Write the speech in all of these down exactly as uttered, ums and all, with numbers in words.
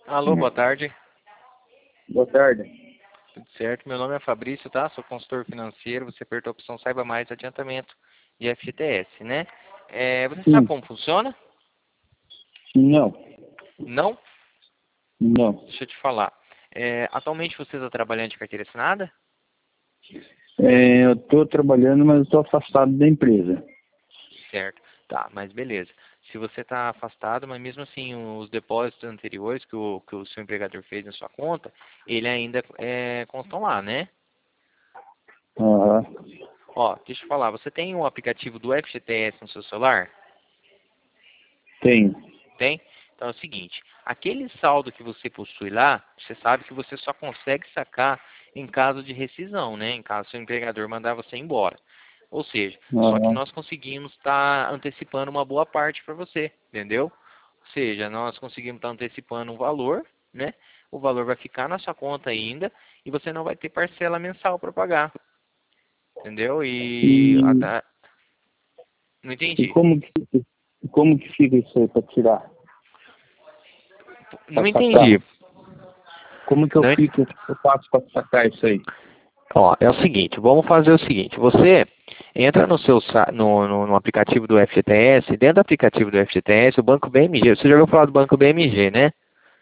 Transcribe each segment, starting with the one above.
Alô, boa tarde. Boa tarde. Tudo certo? Meu nome é Fabrício, tá? Sou consultor financeiro. Você apertou a opção Saiba Mais Adiantamento de F G T S, né? É, você sabe Sim. como funciona? Não. Não? Não. Deixa eu te falar. É, atualmente você está trabalhando de carteira assinada? É, eu estou trabalhando, mas estou afastado da empresa. Certo. Tá, mas beleza. Se você está afastado, mas mesmo assim os depósitos anteriores que o, que o seu empregador fez na sua conta, ele ainda é, constam lá, né? Aham. Ó, deixa eu falar. Você tem o aplicativo do F G T S no seu celular? Tem. Tem? Então é o seguinte, aquele saldo que você possui lá, você sabe que você só consegue sacar em caso de rescisão, né? Em caso seu empregador mandar você embora. Ou seja, só que Aham. nós conseguimos estar antecipando uma boa parte para você, entendeu? Ou seja, nós conseguimos estar antecipando um valor, né? O valor vai ficar na sua conta ainda e você não vai ter parcela mensal para pagar, entendeu? E E, até... Não e entendi. como que fica, como que fica isso aí para tirar? Não Para sacar? entendi. Como que eu Não fico, eu faço para sacar isso aí? Ó, é o seguinte, vamos fazer o seguinte, você entra no seu sa- no, no, no aplicativo do F G T S, dentro do aplicativo do F G T S, o Banco B M G, você já ouviu falar do Banco B M G, né?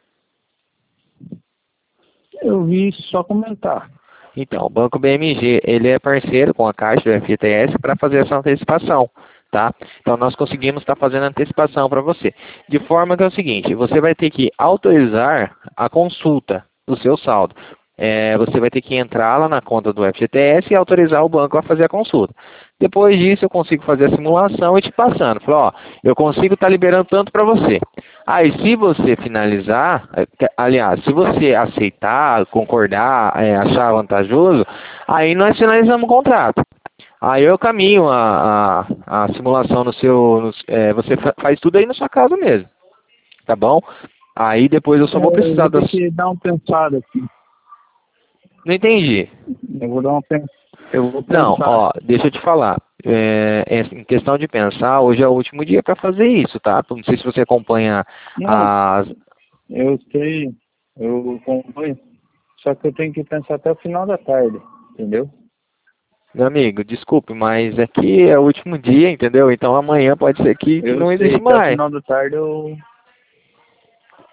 Eu vi só comentar. Então, o Banco B M G, ele é parceiro com a Caixa do F G T S para fazer essa antecipação, tá? Então, nós conseguimos estar fazendo a antecipação para você. De forma que é o seguinte, você vai ter que autorizar a consulta do seu saldo. É, você vai ter que entrar lá na conta do F G T S e autorizar o banco a fazer a consulta. Depois disso, eu consigo fazer a simulação e te passando. Falei, ó, eu consigo estar liberando tanto para você. Aí, se você finalizar, eh, aliás, se você aceitar, concordar, é, achar vantajoso, aí nós finalizamos o contrato. Aí eu caminho a, a, a simulação no seu, no, é, você fa- faz tudo aí na sua casa mesmo, tá bom? Aí depois eu É, só vou eu precisar vou das... ter que dar uma pensada aqui. Não entendi. Eu vou dar uma pen- Eu vou Não, pensar. ó, deixa eu te falar. É, é, em questão de pensar, hoje é o último dia para fazer isso, tá? Não sei se você acompanha Não, as... eu sei, eu acompanho. Só que eu tenho que pensar até o final da tarde, entendeu? Meu amigo, desculpe, mas aqui é o último dia, entendeu? Então amanhã pode ser que, que Eu não sei, existe até o mais. final da tarde eu.